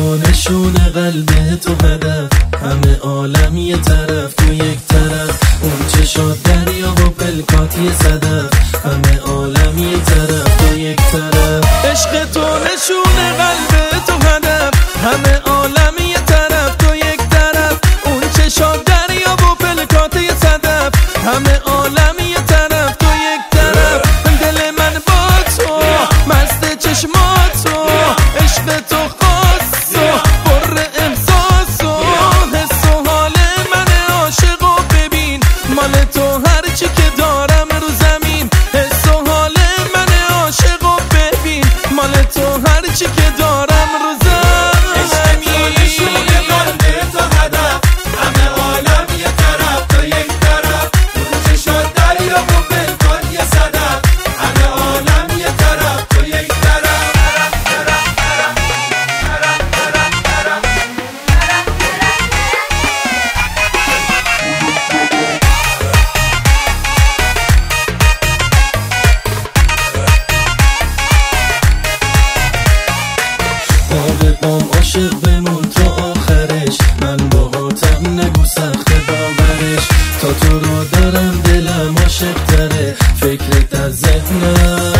تو نشون قلب تو هدف، همه عالم یه طرف تو یک طرف، اون چشات دریا و پلکاتی صدف، همه عالم یه طرف تو یک طرف. عشق تو نشون قلب تو هدف، همه عالم یه طرف تو یک طرف، اون چشات دریا و پلکاتی صدف، همه عالم یه طرف تو یک طرف. دل من با تو مست چشمات تو، عشق تو خاص و پر احساس و حس و حال من عاشق و ببین مال تو هرچی که دارم رو زمین، حس و حال من عاشق و ببین مال تو هرچی که دارم رو زمین. عاشق بمون تا آخرش، من باهاتم نگو سخت باورش، تا تو رو دارم دلم عاشق تره، فکرت از ذهنم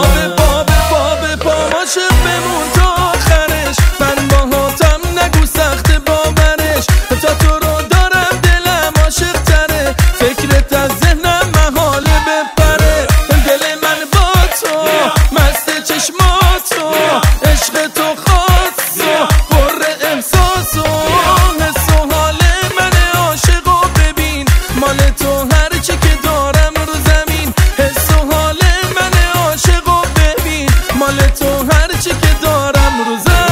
باب عاشق بمون تا آخرش، من باهاتم نگو سخت باورش، تا تو رو دارم دلم عاشق تره، فکرت از ذهنم محاله بپره. دل من با تو مست چشمات تو، عشق تو خاص و پر احساس و حس و حال من عاشق و ببین مال تو هرچی که دارم رو زمین، حس و حال من عاشق و ببین مال تو هرچی که دارم رو زمین.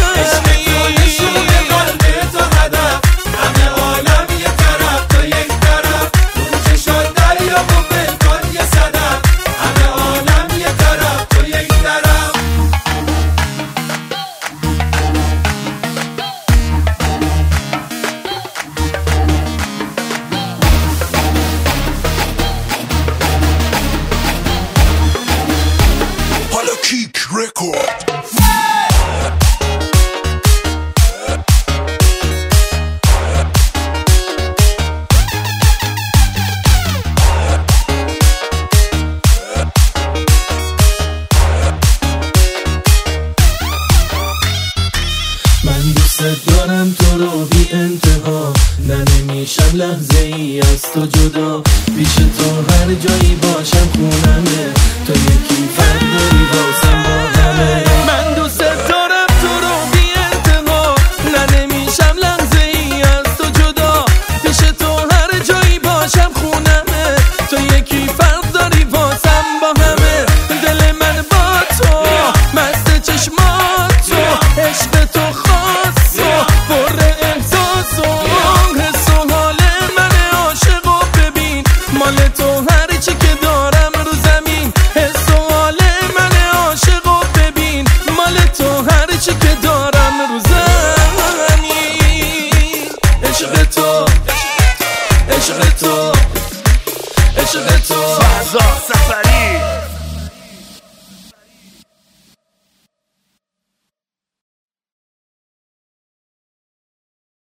من دوست دارم تو رو بی انتها، نمیشم لحظه ای از تو جدا، پیش تو هر جایی باشم خونمه، تو یکی فردایی